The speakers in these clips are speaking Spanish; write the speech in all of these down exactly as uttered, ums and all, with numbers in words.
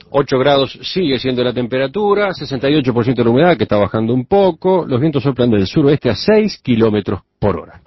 ocho grados sigue siendo la temperatura, sesenta y ocho por ciento de la humedad, que está bajando un poco, los vientos soplan del suroeste a seis kilómetros por hora.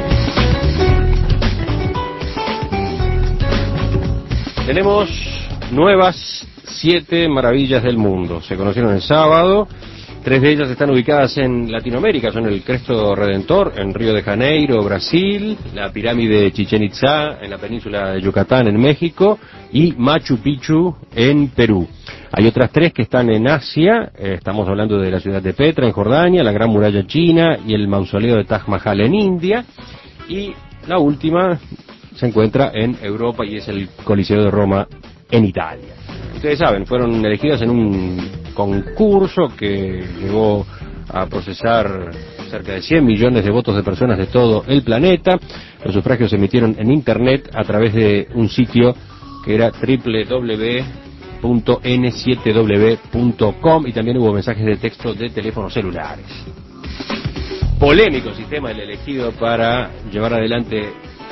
Tenemos nuevas siete maravillas del mundo. Se conocieron el sábado. Tres de ellas están ubicadas en Latinoamérica. Son el Cristo Redentor en Río de Janeiro, Brasil, la pirámide de Chichén Itzá en la península de Yucatán, en México, y Machu Picchu en Perú. Hay otras tres que están en Asia. Eh, estamos hablando de la ciudad de Petra en Jordania, la Gran Muralla China y el mausoleo de Taj Mahal en India. Y la última se encuentra en Europa y es el Coliseo de Roma en Italia. Ustedes saben, fueron elegidas en un concurso que llegó a procesar cerca de cien millones de votos de personas de todo el planeta. Los sufragios se emitieron en internet a través de un sitio que era doble u doble u doble u punto ene siete doble punto com, y también hubo mensajes de texto de teléfonos celulares. Polémico sistema el elegido para llevar adelante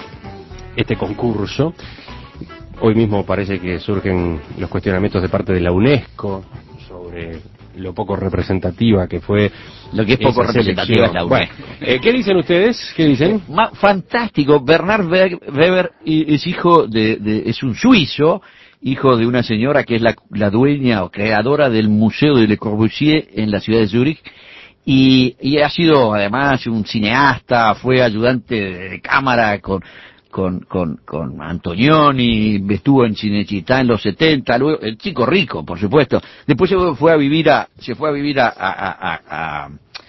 este concurso. Hoy mismo parece que surgen los cuestionamientos de parte de la UNESCO sobre lo poco representativa que fue lo que es poco representativa es la UNESCO. Bueno, eh, ¿qué dicen ustedes? ¿Qué dicen? Ma, fantástico. Bernard Weber es hijo de, de, es un suizo, hijo de una señora que es la, la dueña o creadora del Museo de Le Corbusier en la ciudad de Zúrich. Y, y ha sido además un cineasta, fue ayudante de cámara con con con con Antonioni, estuvo en Cinecittà en los setenta, luego el chico rico, por supuesto. Después se fue a vivir a se fue a vivir a a a, a,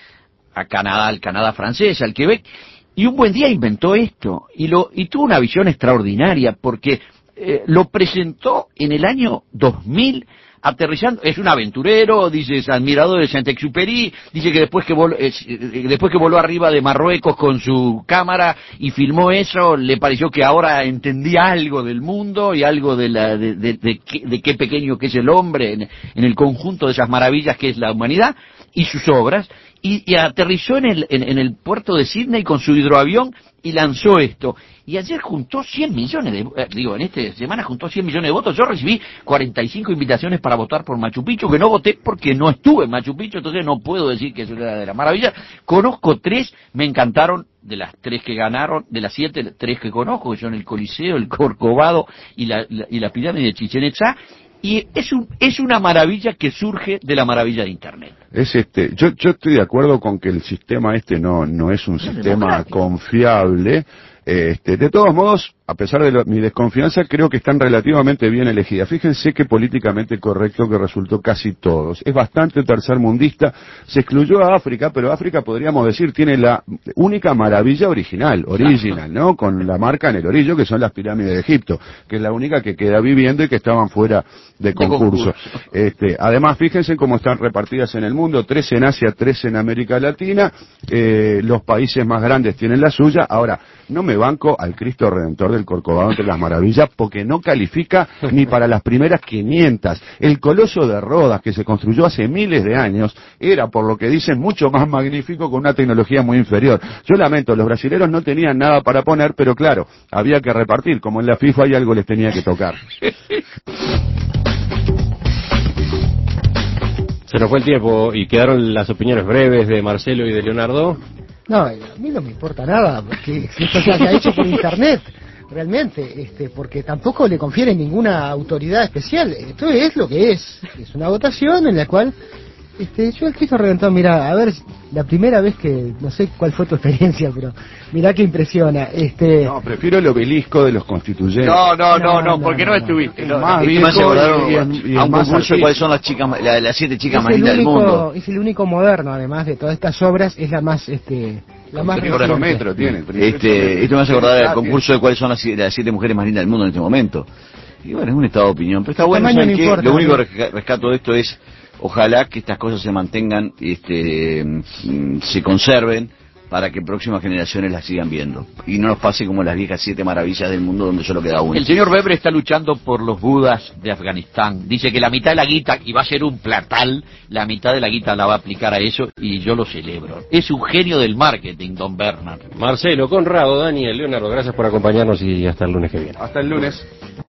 a Canadá, al Canadá francés, al Quebec, y un buen día inventó esto y lo y tuvo una visión extraordinaria porque eh, lo presentó en el año dos mil. Aterrizando, es un aventurero, dice, es admirador de Saint-Exupéry, dice que después que voló, eh, después que voló arriba de Marruecos con su cámara y filmó eso, le pareció que ahora entendía algo del mundo y algo de la de, de, de, qué, de qué pequeño que es el hombre en, en el conjunto de esas maravillas que es la humanidad y sus obras, y, y aterrizó en el, en, en el puerto de Sydney con su hidroavión y lanzó esto. Y ayer juntó cien millones de, eh, digo, en esta semana juntó cien millones de votos. Yo recibí cuarenta y cinco invitaciones para votar por Machu Picchu, que no voté porque no estuve en Machu Picchu, entonces no puedo decir que es una de las maravillas. Conozco tres, me encantaron, de las tres que ganaron, de las siete, tres que conozco, que son el Coliseo, el Corcovado y la, la, y la pirámide de Chichén Itzá. Y es un, es una maravilla que surge de la maravilla de Internet. Es este, yo, yo estoy de acuerdo con que el sistema este no, no es un sistema confiable. Este, de todos modos, a pesar de lo, mi desconfianza, creo que están relativamente bien elegidas. Fíjense qué políticamente correcto que resultó casi todos. Es bastante tercermundista. Se excluyó a África, pero África, podríamos decir, tiene la única maravilla original, original, ¿no? Con la marca en el orillo, que son las pirámides de Egipto, que es la única que queda viviendo y que estaban fuera de concurso. De concurso. Este, además, fíjense cómo están repartidas en el mundo, tres en Asia, tres en América Latina. Eh, los países más grandes tienen la suya. Ahora, no me banco al Cristo Redentor del Corcovado entre las maravillas porque no califica ni para las primeras quinientas. El Coloso de Rodas, que se construyó hace miles de años, era, por lo que dicen, mucho más magnífico con una tecnología muy inferior. Yo lamento, los brasileros no tenían nada para poner, pero claro, había que repartir, como en la FIFA y algo les tenía que tocar. Se nos fue el tiempo y quedaron las opiniones breves de Marcelo y de Leonardo. No, a mí no me importa nada, porque esto se ha hecho por internet, realmente, este, porque tampoco le confiere ninguna autoridad especial. Esto es lo que es, es una votación en la cual, este, yo el Cristo Redentor, mira, a ver, la primera vez que, no sé cuál fue tu experiencia, pero mirá que impresiona. Este... No, prefiero el obelisco de los constituyentes. No, no, no, no, no porque no, no estuviste. No, más viejo y, y, y, y a un concurso de cuáles son las chicas, la, las siete chicas es más lindas único, del mundo. Es el único moderno, además de todas estas obras, es la más, este, la más reciente. Metro tiene. Este, esto me hace acordar del concurso de cuáles son las, las siete mujeres más lindas del mundo en este momento. Y bueno, es un estado de opinión, pero está bueno, ¿saben no qué? Importa, lo único que rescato de esto es ojalá que estas cosas se mantengan, este, se conserven para que próximas generaciones las sigan viendo y no nos pase como las viejas siete maravillas del mundo donde solo queda uno. El señor Weber está luchando por los budas de Afganistán. Dice que la mitad de la guita, y va a ser un platal, la mitad de la guita la va a aplicar a eso y yo lo celebro. Es un genio del marketing, don Bernard. Marcelo, Conrado, Daniel, Leonardo, gracias por acompañarnos y hasta el lunes que viene. Hasta el lunes.